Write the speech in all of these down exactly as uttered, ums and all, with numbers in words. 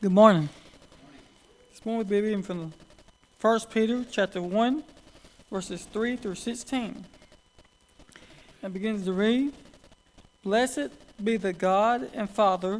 Good morning. This morning we'll be reading from the First Peter chapter one, verses three through sixteen. And begins to read, Blessed be the God and Father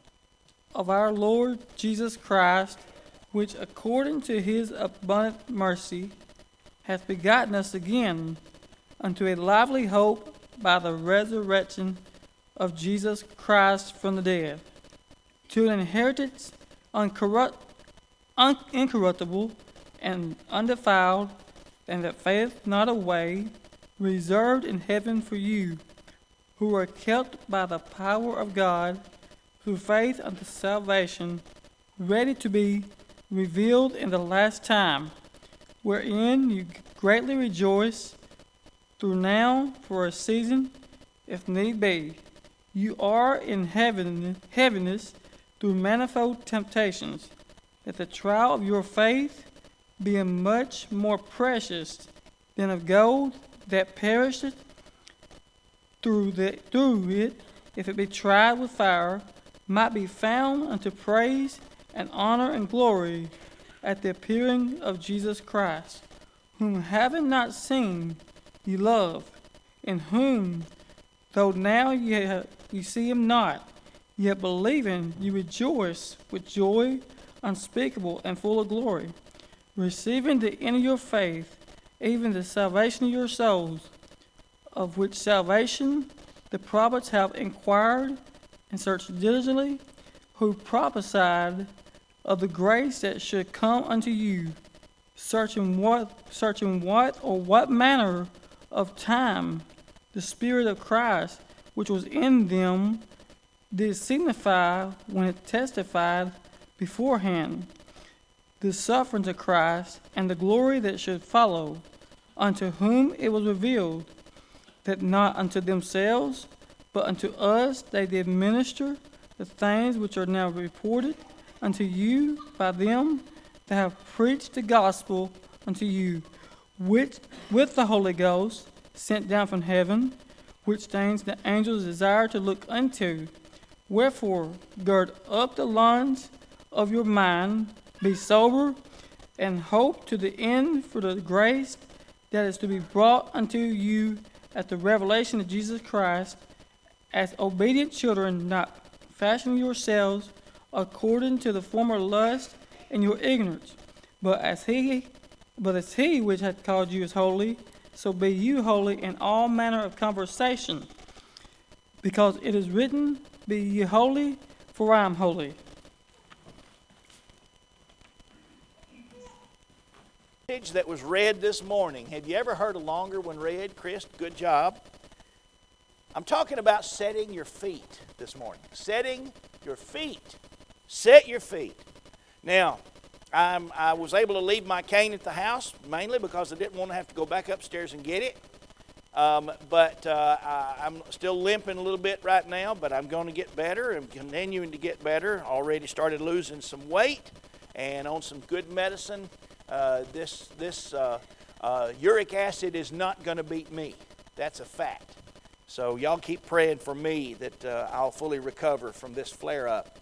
of our Lord Jesus Christ, which according to his abundant mercy hath begotten us again unto a lively hope by the resurrection of Jesus Christ from the dead, to an inheritance uncorrupt, un- incorruptible and undefiled, and that fadeth not away, reserved in heaven for you, who are kept by the power of God through faith unto salvation, ready to be revealed in the last time, wherein you greatly rejoice, through now for a season, if need be, you are in heaven, heaviness through manifold temptations, that the trial of your faith, being much more precious than of gold that perisheth, through, the, through it, if it be tried with fire, might be found unto praise and honor and glory at the appearing of Jesus Christ, whom having not seen ye love, in whom, though now ye, have, ye see him not, yet believing you rejoice with joy unspeakable and full of glory, receiving the end of your faith, even the salvation of your souls, of which salvation the prophets have inquired and searched diligently, who prophesied of the grace that should come unto you, searching what, searching what or what manner of time the Spirit of Christ, which was in them, did signify when it testified beforehand the sufferings of Christ and the glory that should follow, unto whom it was revealed that not unto themselves, but unto us they did minister the things which are now reported unto you by them that have preached the gospel unto you, which with the Holy Ghost sent down from heaven, which things the angels desire to look unto. Wherefore, gird up the loins of your mind, be sober, and hope to the end for the grace that is to be brought unto you at the revelation of Jesus Christ, as obedient children, not fashioning yourselves according to the former lust in your ignorance, but as he, but as he which hath called you is holy, so be you holy in all manner of conversation, because it is written, Be ye holy, for I am holy. That was read this morning. Have you ever heard a longer one read? Chris, good job. I'm talking about setting your feet this morning. Setting your feet. Set your feet. Now, I'm, I was able to leave my cane at the house, mainly because I didn't want to have to go back upstairs and get it. Um, but uh, I, I'm still limping a little bit right now, but I'm going to get better. I'm continuing to get better. Already started losing some weight and on some good medicine. Uh, this this uh, uh, uric acid is not going to beat me. That's a fact. So y'all keep praying for me that uh, I'll fully recover from this flare-up.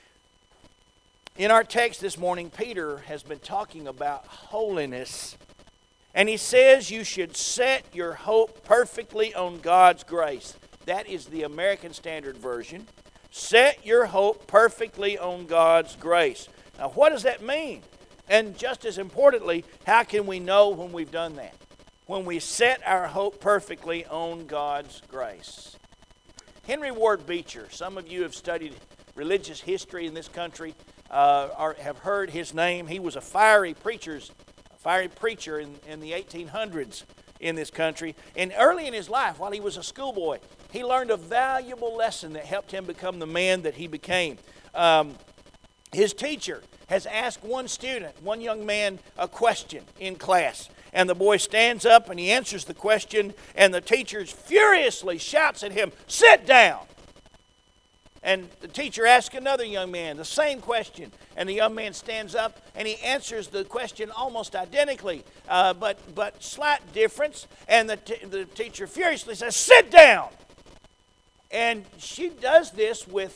In our text this morning, Peter has been talking about holiness. And he says you should set your hope perfectly on God's grace. That is the American Standard Version. Set your hope perfectly on God's grace. Now, what does that mean? And just as importantly, how can we know when we've done that? When we set our hope perfectly on God's grace. Henry Ward Beecher, some of you have studied religious history in this country, uh, or have heard his name. He was a fiery preacher's fiery preacher in, in the eighteen hundreds in this country. And early in his life, while he was a schoolboy, he learned a valuable lesson that helped him become the man that he became. Um, his teacher has asked one student, one young man, a question in class. And the boy stands up and he answers the question, and the teacher furiously shouts at him, "Sit down!" And the teacher asks another young man the same question, and the young man stands up and he answers the question almost identically, uh, but but slight difference. And the t- the teacher furiously says, "Sit down!" And she does this with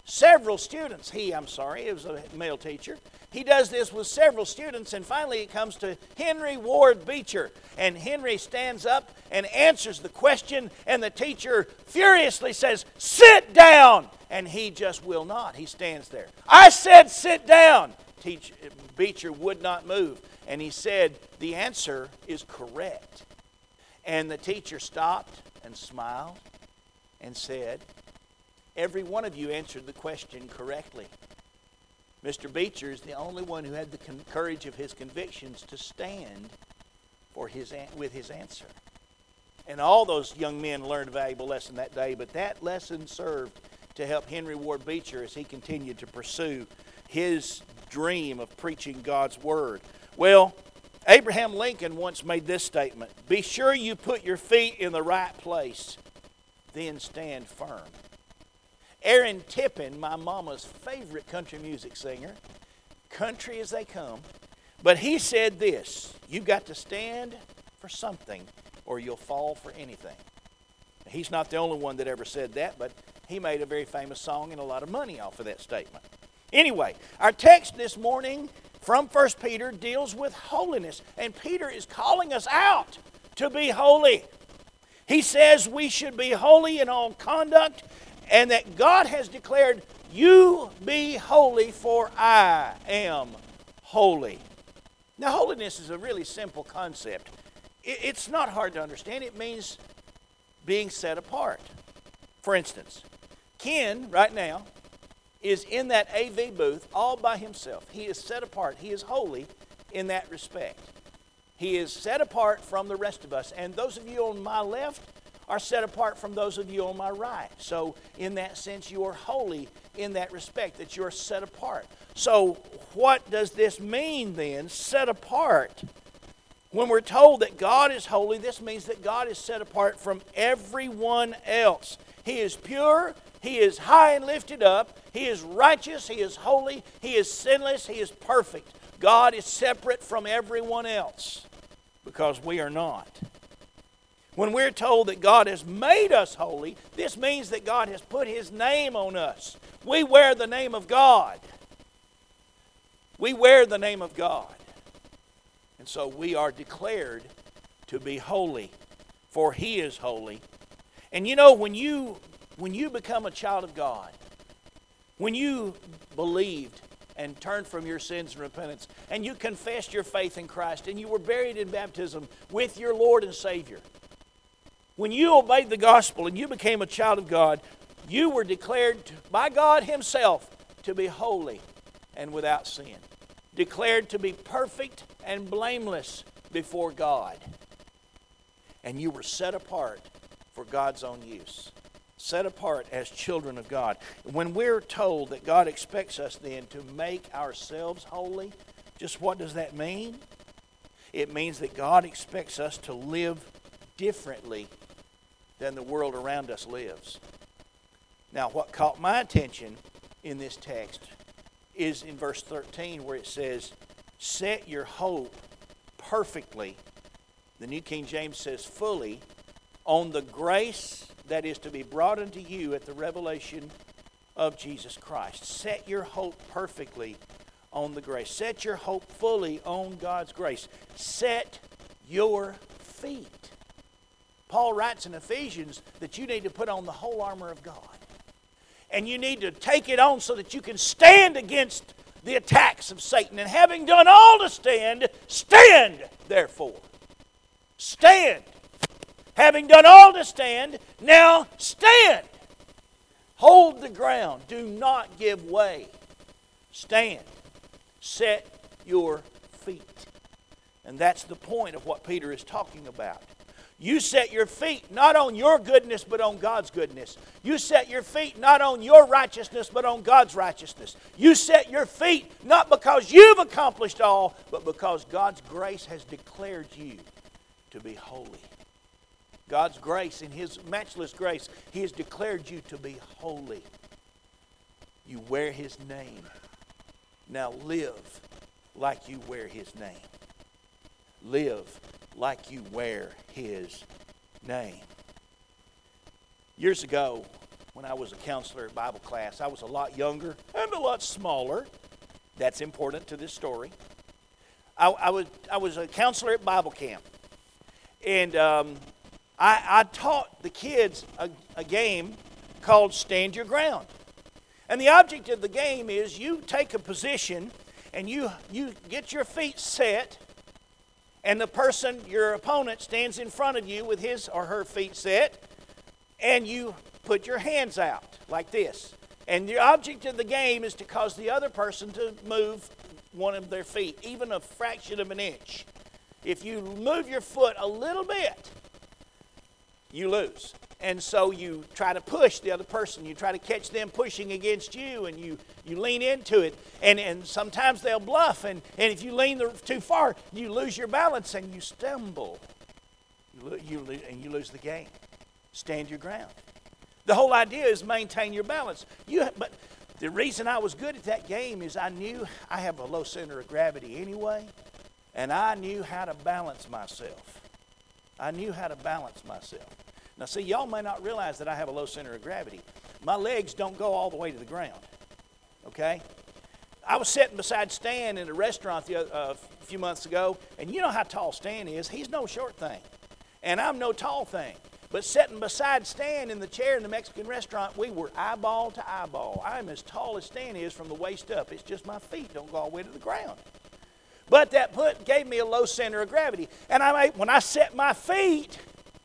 several students. He, I'm sorry, it was a male teacher. He does this with several students, and finally it comes to Henry Ward Beecher. And Henry stands up and answers the question, and the teacher furiously says, "Sit down!" And he just will not. He stands there. "I said sit down!" Teacher, Beecher would not move. And he said, "The answer is correct." And the teacher stopped and smiled and said, "Every one of you answered the question correctly. Mister Beecher is the only one who had the con- courage of his convictions to stand for his an- with his answer." And all those young men learned a valuable lesson that day, but that lesson served to help Henry Ward Beecher as he continued to pursue his dream of preaching God's Word. Well, Abraham Lincoln once made this statement: "Be sure you put your feet in the right place, then stand firm." Aaron Tippin, my mama's favorite country music singer, country as they come, but he said this: "You've got to stand for something or you'll fall for anything." He's not the only one that ever said that, but he made a very famous song and a lot of money off of that statement. Anyway, our text this morning from First Peter deals with holiness, and Peter is calling us out to be holy. He says we should be holy in all conduct, and that God has declared, "You be holy, for I am holy." Now, holiness is a really simple concept. It's not hard to understand. It means being set apart. For instance, Ken, right now, is in that A V booth all by himself. He is set apart. He is holy in that respect. He is set apart from the rest of us. And those of you on my left are set apart from those of you on my right. So in that sense, you are holy in that respect, that you're set apart. So what does this mean then, set apart? When we're told that God is holy, this means that God is set apart from everyone else. He is pure, He is high and lifted up, He is righteous, He is holy, He is sinless, He is perfect. God is separate from everyone else because we are not. When we're told that God has made us holy, this means that God has put His name on us. We wear the name of God. We wear the name of God. And so we are declared to be holy, for He is holy. And you know, when you when you become a child of God, when you believed and turned from your sins and repentance, and you confessed your faith in Christ, and you were buried in baptism with your Lord and Savior, when you obeyed the gospel and you became a child of God, you were declared by God Himself to be holy and without sin. Declared to be perfect and blameless before God. And you were set apart for God's own use. Set apart as children of God. When we're told that God expects us then to make ourselves holy, just what does that mean? It means that God expects us to live differently than the world around us lives. Now, what caught my attention in this text is in verse thirteen, where it says, "Set your hope perfectly," the New King James says fully, "on the grace that is to be brought unto you at the revelation of Jesus Christ." Set your hope perfectly on the grace. Set your hope fully on God's grace. Set your feet. Paul writes in Ephesians that you need to put on the whole armor of God. And you need to take it on so that you can stand against the attacks of Satan. And having done all to stand, stand therefore. Stand. Having done all to stand, now stand. Hold the ground. Do not give way. Stand. Set your feet. And that's the point of what Peter is talking about. You set your feet not on your goodness, but on God's goodness. You set your feet not on your righteousness, but on God's righteousness. You set your feet not because you've accomplished all, but because God's grace has declared you to be holy. God's grace, in His matchless grace, He has declared you to be holy. You wear His name. Now live like you wear His name. Live like you wear His name. Years ago, when I was a counselor at Bible class. I was a lot younger and a lot smaller. That's important to this story. I, I was I was a counselor at Bible camp, and um, I, I taught the kids a, a game called Stand Your Ground. And the object of the game is you take a position and you you get your feet set, and the person, your opponent, stands in front of you with his or her feet set, and you put your hands out like this. And the object of the game is to cause the other person to move one of their feet, even a fraction of an inch. If you move your foot a little bit, you lose. And so you try to push the other person. You try to catch them pushing against you, and you, you lean into it. And, and sometimes they'll bluff, and, and if you lean the, too far, you lose your balance and you stumble. You, lo- you, lo- and you lose the game. Stand your ground. The whole idea is maintain your balance. You, but the reason I was good at that game is I knew I have a low center of gravity anyway, and I knew how to balance myself. I knew how to balance myself. Now, see, y'all may not realize that I have a low center of gravity. My legs don't go all the way to the ground, okay? I was sitting beside Stan in a restaurant the, uh, a few months ago, and you know how tall Stan is. He's no short thing, and I'm no tall thing. But sitting beside Stan in the chair in the Mexican restaurant, we were eyeball to eyeball. I'm as tall as Stan is from the waist up. It's just my feet don't go all the way to the ground. But that put gave me a low center of gravity. And I when I set my feet,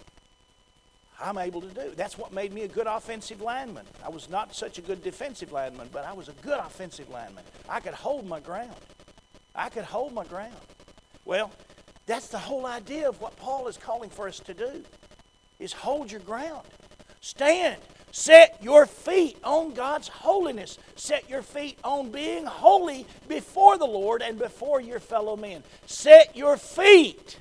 I'm able to do. That's what made me a good offensive lineman. I was not such a good defensive lineman, but I was a good offensive lineman. I could hold my ground. I could hold my ground. Well, that's the whole idea of what Paul is calling for us to do, is hold your ground. Stand. Set your feet on God's holiness. Set your feet on being holy before the Lord and before your fellow men. Set your feet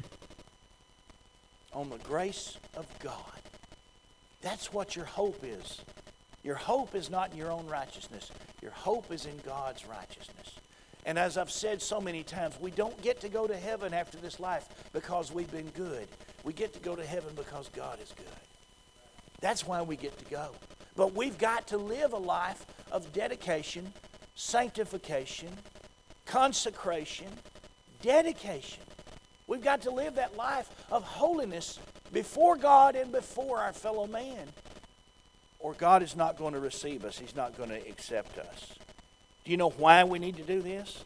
on the grace of God. That's what your hope is. Your hope is not in your own righteousness. Your hope is in God's righteousness. And as I've said so many times, we don't get to go to heaven after this life because we've been good. We get to go to heaven because God is good. That's why we get to go. But we've got to live a life of dedication, sanctification, consecration, dedication. We've got to live that life of holiness before God and before our fellow man, or God is not going to receive us. He's not going to accept us. Do you know why we need to do this?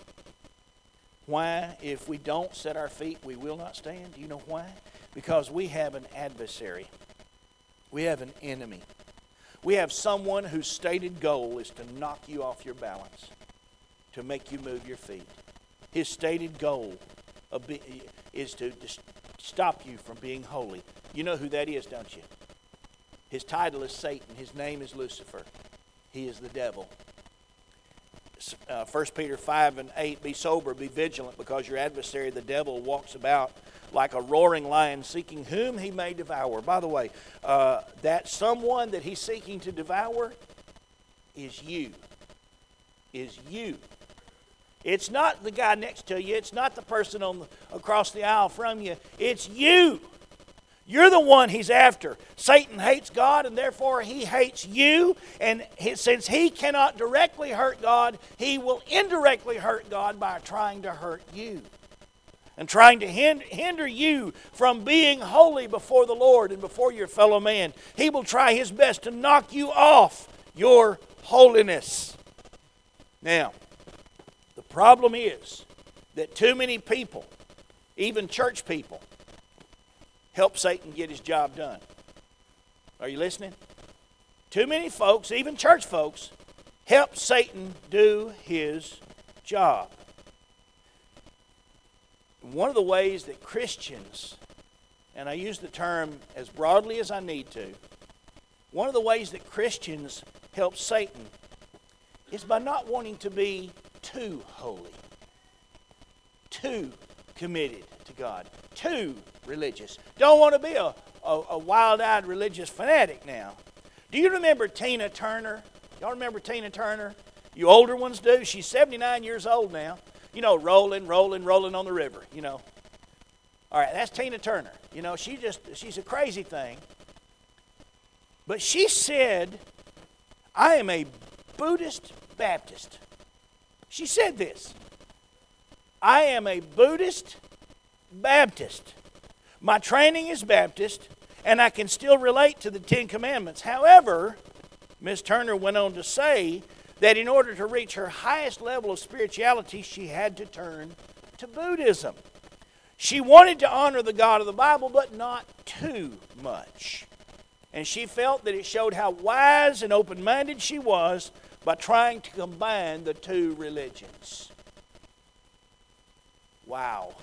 Why, if we don't set our feet, we will not stand? Do you know why? Because we have an adversary. We have an enemy. We have someone whose stated goal is to knock you off your balance, to make you move your feet. His stated goal of be, is to dis- stop you from being holy. You know who that is, don't you? His title is Satan. His name is Lucifer. He is the devil. Uh, First Peter five and eight, be sober, be vigilant, because your adversary, the devil, walks about like a roaring lion, seeking whom he may devour. By the way, uh, that someone that he's seeking to devour is you. Is you. It's not the guy next to you. It's not the person on the, across the aisle from you. It's you. You're the one he's after. Satan hates God, and therefore he hates you. And he, since he cannot directly hurt God, he will indirectly hurt God by trying to hurt you and trying to hinder you from being holy before the Lord and before your fellow man. He will try his best to knock you off your holiness. Now, the problem is that too many people, even church people, help Satan get his job done. Are you listening? Too many folks, even church folks, help Satan do his job. One of the ways that Christians, and I use the term as broadly as I need to, one of the ways that Christians help Satan is by not wanting to be too holy, too committed to God, too religious. Don't want to be a, a, a wild-eyed religious fanatic now. Do you remember Tina Turner? Y'all remember Tina Turner? You older ones do. She's seventy-nine years old now. You know, rolling, rolling, rolling on the river, you know. All right, that's Tina Turner. You know, she just, she's a crazy thing. But she said I am a Buddhist Baptist. She said this. I am a Buddhist Baptist. My training is Baptist, and I can still relate to the Ten Commandments. However, Miz Turner went on to say that in order to reach her highest level of spirituality, she had to turn to Buddhism. She wanted to honor the God of the Bible, but not too much. And she felt that it showed how wise and open-minded she was by trying to combine the two religions. Wow.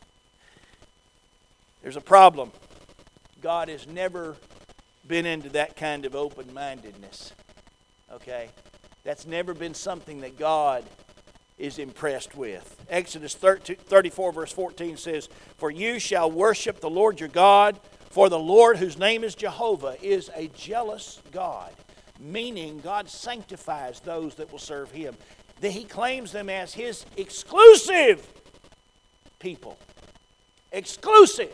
There's a problem. God has never been into that kind of open-mindedness. Okay? That's never been something that God is impressed with. Exodus thirty-four verse fourteen says, "For you shall worship the Lord your God, for the Lord whose name is Jehovah is a jealous God." Meaning God sanctifies those that will serve Him. That He claims them as His exclusive people. Exclusive.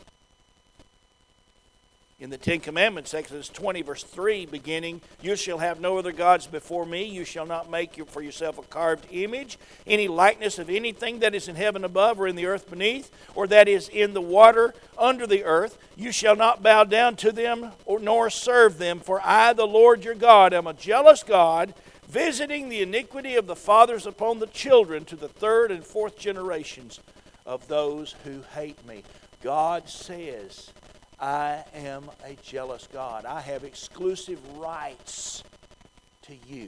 In the Ten Commandments, Exodus twenty, verse three, beginning, "You shall have no other gods before me. You shall not make for yourself a carved image, any likeness of anything that is in heaven above or in the earth beneath, or that is in the water under the earth. You shall not bow down to them or nor serve them, for I, the Lord your God, am a jealous God, visiting the iniquity of the fathers upon the children to the third and fourth generations of those who hate me." God says, I am a jealous God. I have exclusive rights to you.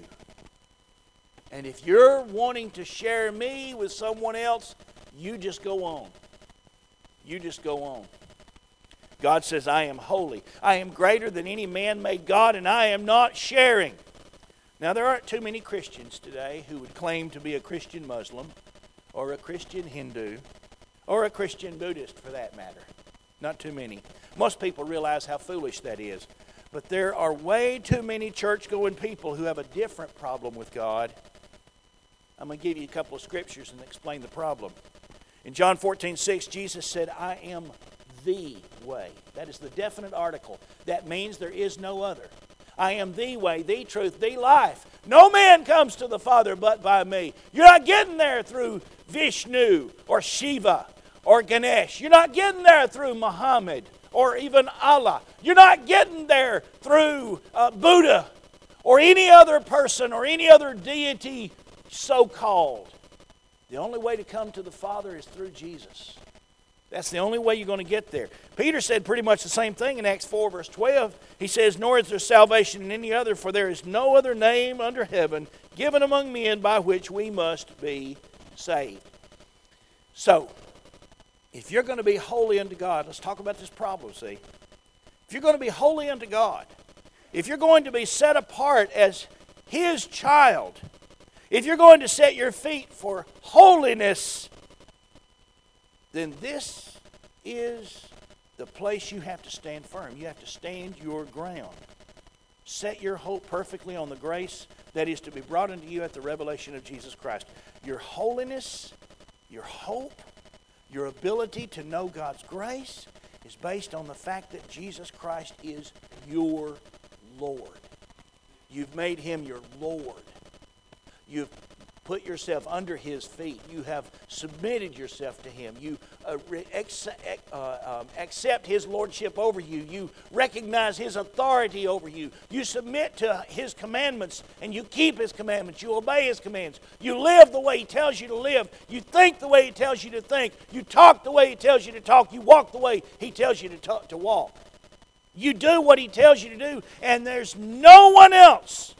And if you're wanting to share me with someone else, you just go on. You just go on. God says, I am holy. I am greater than any man-made God, and I am not sharing. Now, there aren't too many Christians today who would claim to be a Christian Muslim or a Christian Hindu or a Christian Buddhist, for that matter. Not too many. Most people realize how foolish that is. But there are way too many church-going people who have a different problem with God. I'm going to give you a couple of scriptures and explain the problem. In John fourteen six, Jesus said, I am the way. That is the definite article. That means there is no other. I am the way, the truth, the life. No man comes to the Father but by me. You're not getting there through Vishnu or Shiva or Ganesh. You're not getting there through Muhammad or even Allah. You're not getting there through uh, Buddha or any other person or any other deity so-called. The only way to come to the Father is through Jesus. That's the only way you're going to get there. Peter said pretty much the same thing in Acts four verse twelve. He says, nor is there salvation in any other, for there is no other name under heaven given among men by which we must be saved. So, if you're going to be holy unto God, let's talk about this problem, see. If you're going to be holy unto God, if you're going to be set apart as His child, if you're going to set your feet for holiness, then this is the place you have to stand firm. You have to stand your ground. Set your hope perfectly on the grace that is to be brought unto you at the revelation of Jesus Christ. Your holiness, your hope, your ability to know God's grace is based on the fact that Jesus Christ is your Lord. You've made Him your Lord. You've put yourself under His feet. You have submitted yourself to Him. You uh, ex- uh, um, accept His lordship over you. You recognize His authority over you. You submit to His commandments and you keep His commandments. You obey His commands. You live the way He tells you to live. You think the way He tells you to think. You talk the way He tells you to talk. You walk the way He tells you to, talk, to walk. You do what He tells you to do, and there's no one else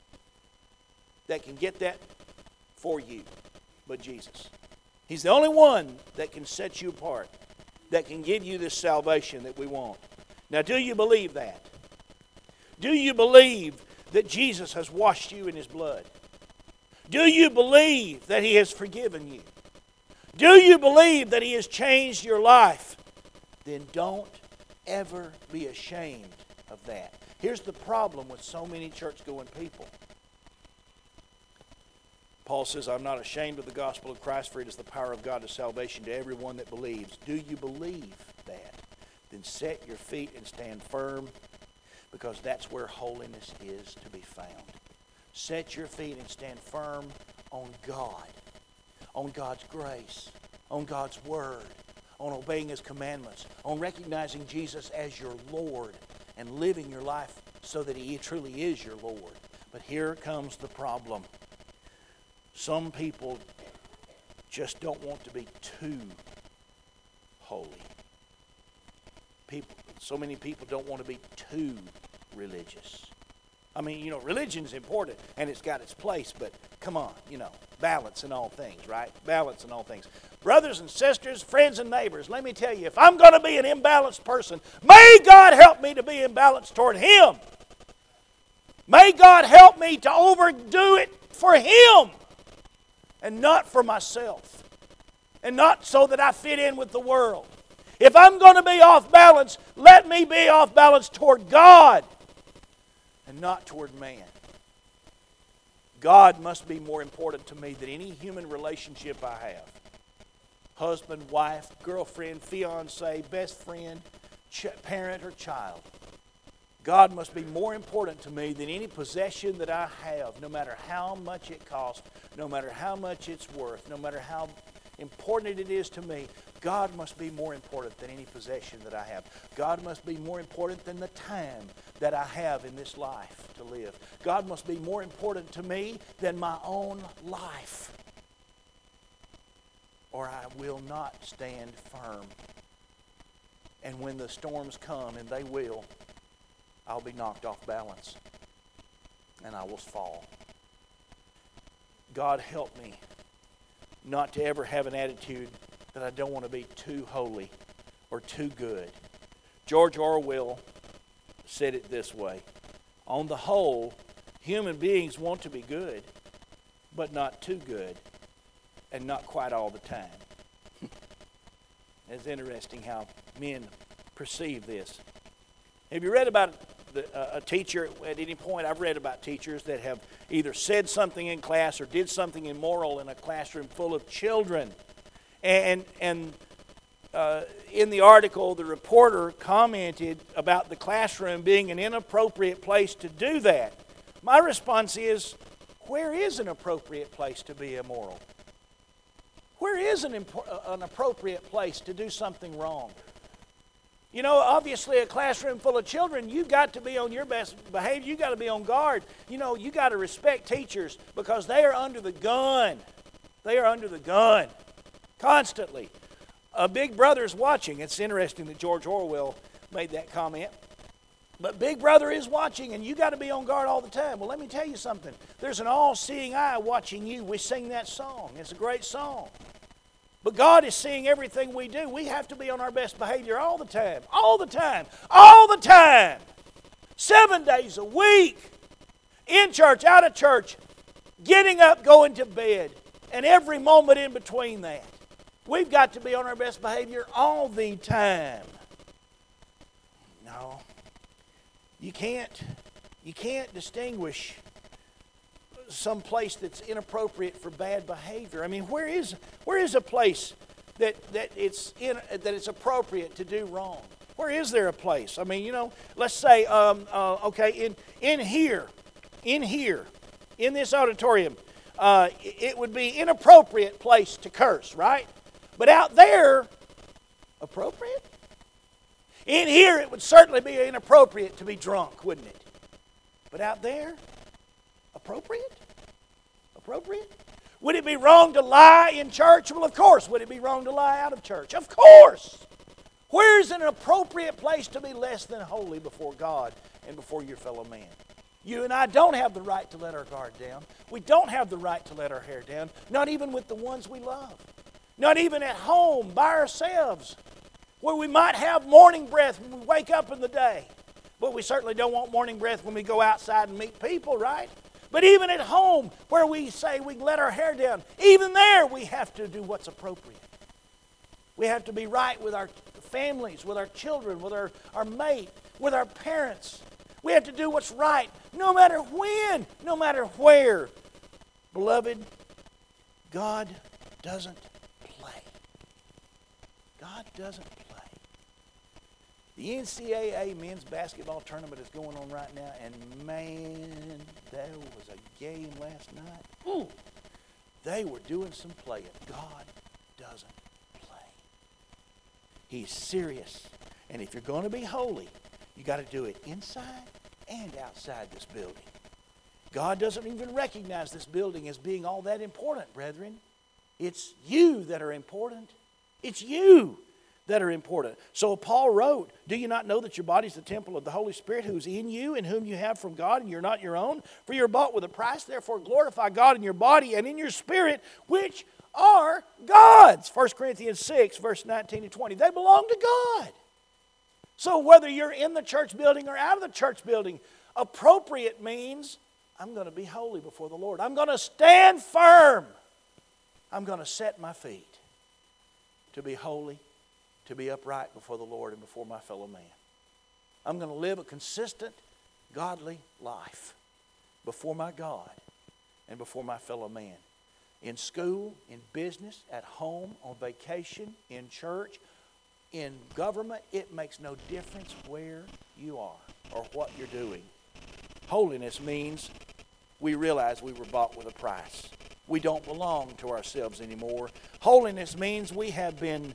that can get that for you but Jesus. He's the only one that can set you apart, that can give you this salvation that we want. Now, do you believe that? Do you believe that Jesus has washed you in His blood? Do you believe that He has forgiven you? Do you believe that He has changed your life? Then don't ever be ashamed of that. Here's the problem with so many church-going people. Paul says, I'm not ashamed of the gospel of Christ, for it is the power of God to salvation to everyone that believes. Do you believe that? Then set your feet and stand firm. because that's where holiness is to be found. Set your feet and stand firm on God, on God's grace, on God's Word, on obeying His commandments, on recognizing Jesus as your Lord and living your life so that He truly is your Lord. But here comes the problem. Some people just don't want to be too holy. People, so many people don't want to be too religious. I mean, you know, religion's important and it's got its place, but come on, you know, balance in all things, right? Balance in all things. Brothers and sisters, friends and neighbors, let me tell you, if I'm going to be an imbalanced person, may God help me to be imbalanced toward Him. May God help me to overdo it for Him and not for myself, and not so that I fit in with the world. If I'm going to be off balance, let me be off balance toward God and not toward man. God must be more important to me than any human relationship I have. Husband, wife, girlfriend, fiance, best friend, ch- parent, or child. God must be more important to me than any possession that I have, no matter how much it costs, no matter how much it's worth, no matter how important it is to me. God must be more important than any possession that I have. God must be more important than the time that I have in this life to live. God must be more important to me than my own life, or I will not stand firm. And when the storms come, and they will, I'll be knocked off balance and I will fall. God help me not to ever have an attitude that I don't want to be too holy or too good. George Orwell said it this way: on the whole, human beings want to be good, but not too good, and not quite all the time. It's interesting how men perceive this. Have you read about the, uh, a teacher at any point? I've read about teachers that have either said something in class or did something immoral in a classroom full of children. And, and uh, in the article, the reporter commented about the classroom being an inappropriate place to do that. My response is, where is an appropriate place to be immoral? Where is an, impo- an appropriate place to do something wrong? You know, obviously a classroom full of children, you've got to be on your best behavior. You've got to be on guard. You know, you've got to respect teachers because they are under the gun. They are under the gun constantly. A Big Brother's watching. It's interesting that George Orwell made that comment. But Big Brother is watching, and you got to be on guard all the time. Well, let me tell you something. There's an all-seeing eye watching you. We sing that song. It's a great song. But God is seeing everything we do. We have to be on our best behavior all the time. All the time. All the time. Seven days a week. In church, out of church. Getting up, going to bed. And every moment in between that. We've got to be on our best behavior all the time. No. You can't, you can't distinguish some place that's inappropriate for bad behavior. I mean, where is where is a place that that it's in, that it's appropriate to do wrong? Where is there a place? I mean, you know, let's say, um, uh, okay, in in here, in here, in this auditorium, uh, it would be inappropriate place to curse, right? But out there, appropriate? In here, it would certainly be inappropriate to be drunk, wouldn't it? But out there, appropriate? Appropriate? Would it be wrong to lie in church? Well, of course. Would it be wrong to lie out of church? Of course. Where's an appropriate place to be less than holy before God and before your fellow man? You and I don't have the right to let our guard down. We don't have the right to let our hair down, not even with the ones we love. Not even at home by ourselves, where we might have morning breath when we wake up in the day. But we certainly don't want morning breath when we go outside and meet people, right? But even at home, where we say we can let our hair down, even there we have to do what's appropriate. We have to be right with our families, with our children, with our, our mate, with our parents. We have to do what's right, no matter when, no matter where. Beloved, God doesn't play. God doesn't play. The N C double A men's basketball tournament is going on right now, and man, there was a game last night. Ooh, they were doing some playing. God doesn't play. He's serious. And if you're going to be holy, you got to do it inside and outside this building. God doesn't even recognize this building as being all that important, brethren. It's you that are important. It's you that are important. So Paul wrote, do you not know that your body is the temple of the Holy Spirit who's in you and whom you have from God, and you're not your own? For you're bought with a price. Therefore glorify God in your body and in your spirit, which are God's. First Corinthians six, verse nineteen and twenty. They belong to God. So whether you're in the church building or out of the church building, appropriate means I'm going to be holy before the Lord. I'm going to stand firm. I'm going to set my feet to be holy, to be upright before the Lord and before my fellow man. I'm going to live a consistent, godly life before my God and before my fellow man. In school, in business, at home, on vacation, in church, in government, it makes no difference where you are or what you're doing. Holiness means we realize we were bought with a price. We don't belong to ourselves anymore. Holiness means we have been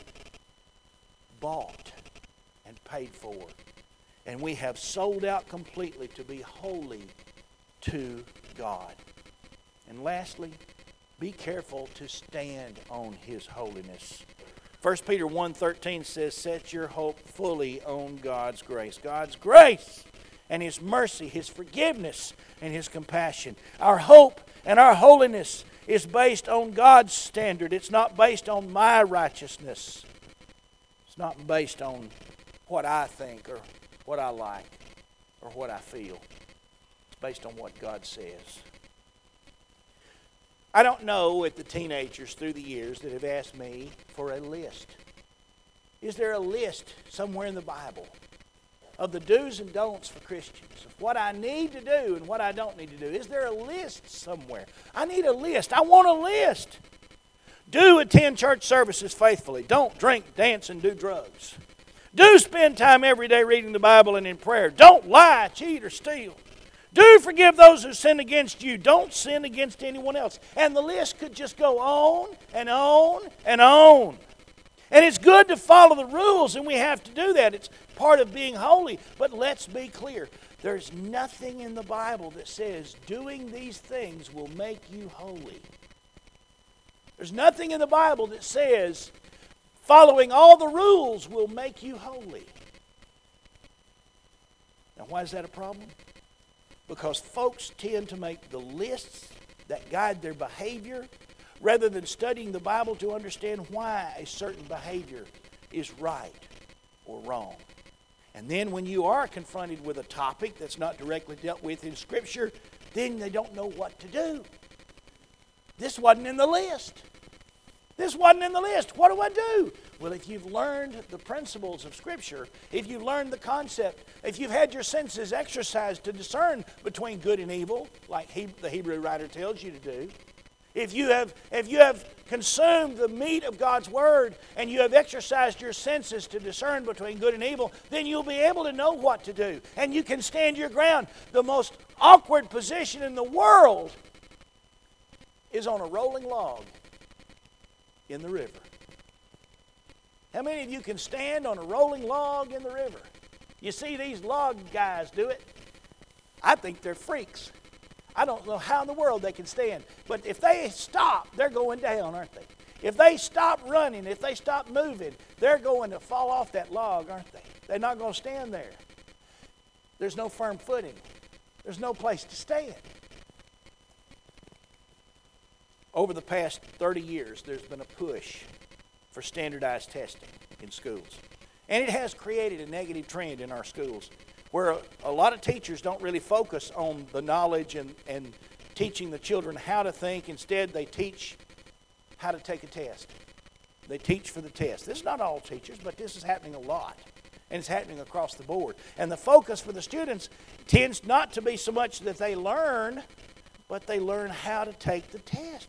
bought and paid for. And we have sold out completely to be holy to God. And lastly, be careful to stand on His holiness. First Peter one thirteen says, set your hope fully on God's grace. God's grace and His mercy, His forgiveness, and His compassion. Our hope and our holiness is based on God's standard. It's not based on my righteousness. It's not based on what I think or what I like or what I feel. It's based on what God says. I don't know if the teenagers through the years that have asked me for a list. Is there a list somewhere in the Bible of the do's and don'ts for Christians, of what I need to do and what I don't need to do? Is there a list somewhere? I need a list. I want a list. Do attend church services faithfully. Don't drink, dance, and do drugs. Do spend time every day reading the Bible and in prayer. Don't lie, cheat, or steal. Do forgive those who sin against you. Don't sin against anyone else. And the list could just go on and on and on. And it's good to follow the rules, and we have to do that. It's part of being holy. But let's be clear. There's nothing in the Bible that says doing these things will make you holy. There's nothing in the Bible that says following all the rules will make you holy. Now, why is that a problem? Because folks tend to make the lists that guide their behavior rather than studying the Bible to understand why a certain behavior is right or wrong. And then when you are confronted with a topic that's not directly dealt with in Scripture, then they don't know what to do. This wasn't in the list. This wasn't in the list. What do I do? Well, if you've learned the principles of Scripture, if you've learned the concept, if you've had your senses exercised to discern between good and evil, like he, the Hebrew writer tells you to do, if you have if you have consumed the meat of God's Word and you have exercised your senses to discern between good and evil, then you'll be able to know what to do. And you can stand your ground. The most awkward position in the world is on a rolling log in the river. How many of you can stand on a rolling log in the river? You see these log guys do it. I think they're freaks. I don't know how in the world they can stand. But if they stop, they're going down, aren't they? If they stop running, if they stop moving, they're going to fall off that log, aren't they? They're not going to stand there. There's no firm footing. There's no place to stand. Over the past thirty years, there's been a push for standardized testing in schools. And it has created a negative trend in our schools where a, a lot of teachers don't really focus on the knowledge and, and teaching the children how to think. Instead, they teach how to take a test. They teach for the test. This is not all teachers, but this is happening a lot. And it's happening across the board. And the focus for the students tends not to be so much that they learn, but they learn how to take the test.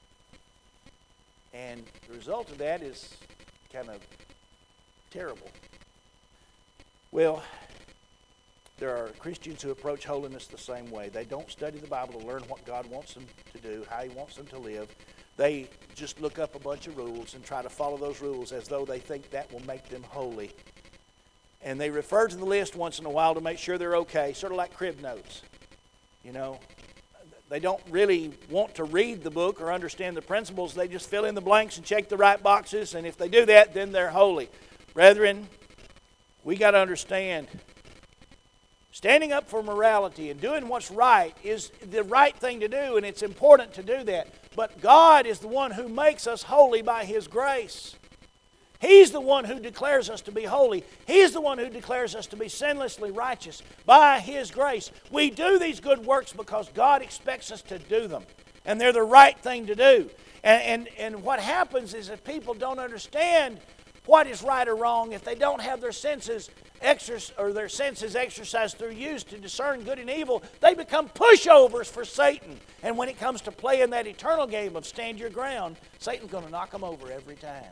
And the result of that is kind of terrible. Well, there are Christians who approach holiness the same way. They don't study the Bible to learn what God wants them to do, how He wants them to live. They just look up a bunch of rules and try to follow those rules as though they think that will make them holy. And they refer to the list once in a while to make sure they're okay, sort of like crib notes. You know, they don't really want to read the book or understand the principles. They just fill in the blanks and check the right boxes, and if they do that, then they're holy. Brethren, we got to understand, standing up for morality and doing what's right is the right thing to do, and it's important to do that. But God is the one who makes us holy by His grace. He's the one who declares us to be holy. He's the one who declares us to be sinlessly righteous by His grace. We do these good works because God expects us to do them, and they're the right thing to do. And, and, and what happens is if people don't understand what is right or wrong, if they don't have their senses exercised or their senses exercised through use to discern good and evil, they become pushovers for Satan. And when it comes to playing that eternal game of stand your ground, Satan's going to knock them over every time.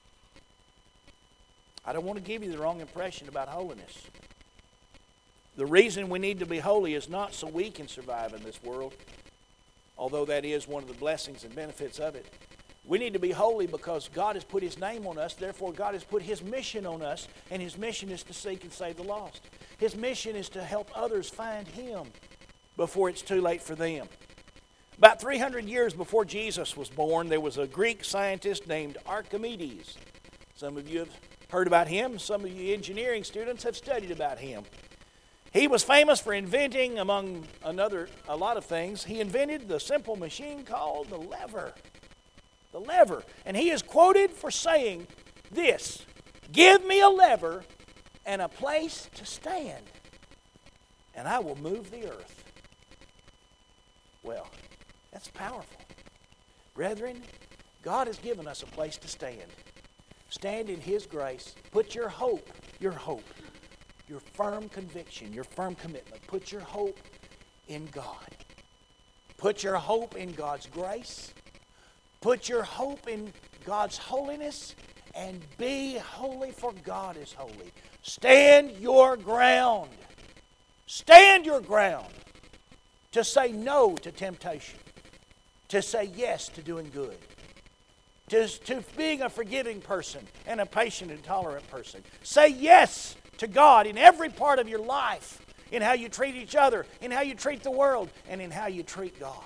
I don't want to give you the wrong impression about holiness. The reason we need to be holy is not so we can survive in this world, although that is one of the blessings and benefits of it. We need to be holy because God has put His name on us. Therefore, God has put His mission on us, and His mission is to seek and save the lost. His mission is to help others find Him before it's too late for them. About three hundred years before Jesus was born, there was a Greek scientist named Archimedes. Some of you have heard about him. Some of you engineering students have studied about him. He was famous for inventing, among another, a lot of things, he invented the simple machine called the lever. The lever. And he is quoted for saying this: "Give me a lever and a place to stand, and I will move the earth." Well, that's powerful. Brethren, God has given us a place to stand. Stand in His grace. Put your hope, your hope, your firm conviction, your firm commitment. Put your hope in God. Put your hope in God's grace. Put your hope in God's holiness, and be holy, for God is holy. Stand your ground. Stand your ground to say no to temptation, to say yes to doing good, to, to being a forgiving person and a patient and tolerant person. Say yes to God in every part of your life, in how you treat each other, in how you treat the world, and in how you treat God.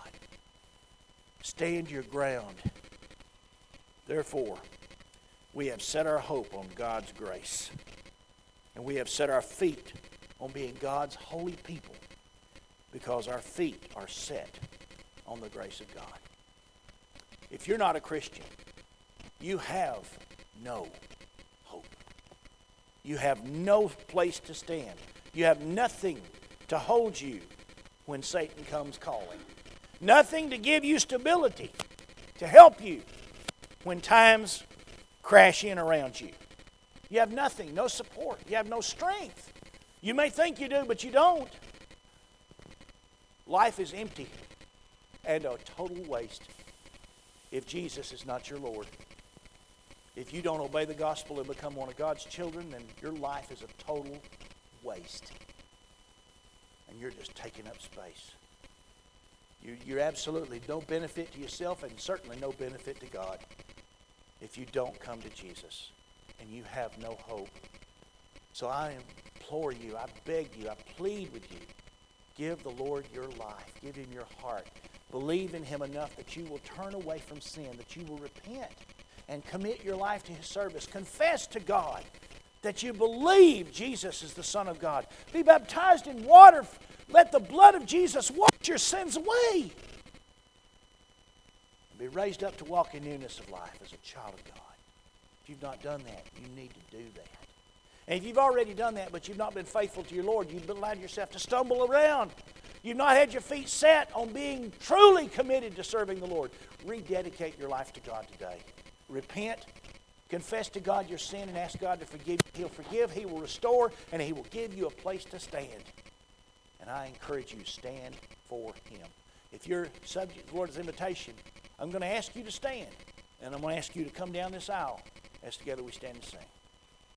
Stand your ground. Therefore, we have set our hope on God's grace, and we have set our feet on being God's holy people, because our feet are set on the grace of God. If you're not a Christian, you have no hope. You have no place to stand. You have nothing to hold you when Satan comes calling. Nothing to give you stability, to help you when times crash in around you. You have nothing, no support. You have no strength. You may think you do, but you don't. Life is empty and a total waste if Jesus is not your Lord. If you don't obey the gospel and become one of God's children, then your life is a total waste. And you're just taking up space. You, you're absolutely no benefit to yourself, and certainly no benefit to God if you don't come to Jesus and you have no hope. So I implore you, I beg you, I plead with you, give the Lord your life. Give Him your heart. Believe in Him enough that you will turn away from sin, that you will repent and commit your life to His service. Confess to God that you believe Jesus is the Son of God. Be baptized in water. Let the blood of Jesus wash your sins away. And be raised up to walk in newness of life as a child of God. If you've not done that, you need to do that. And if you've already done that, but you've not been faithful to your Lord, you've allowed yourself to stumble around. You've not had your feet set on being truly committed to serving the Lord. Rededicate your life to God today. Repent, confess to God your sin, and ask God to forgive you. He'll forgive, He will restore, and He will give you a place to stand. And I encourage you, stand for Him. If you're subject to the Lord's invitation, I'm going to ask you to stand. And I'm going to ask you to come down this aisle as together we stand and sing.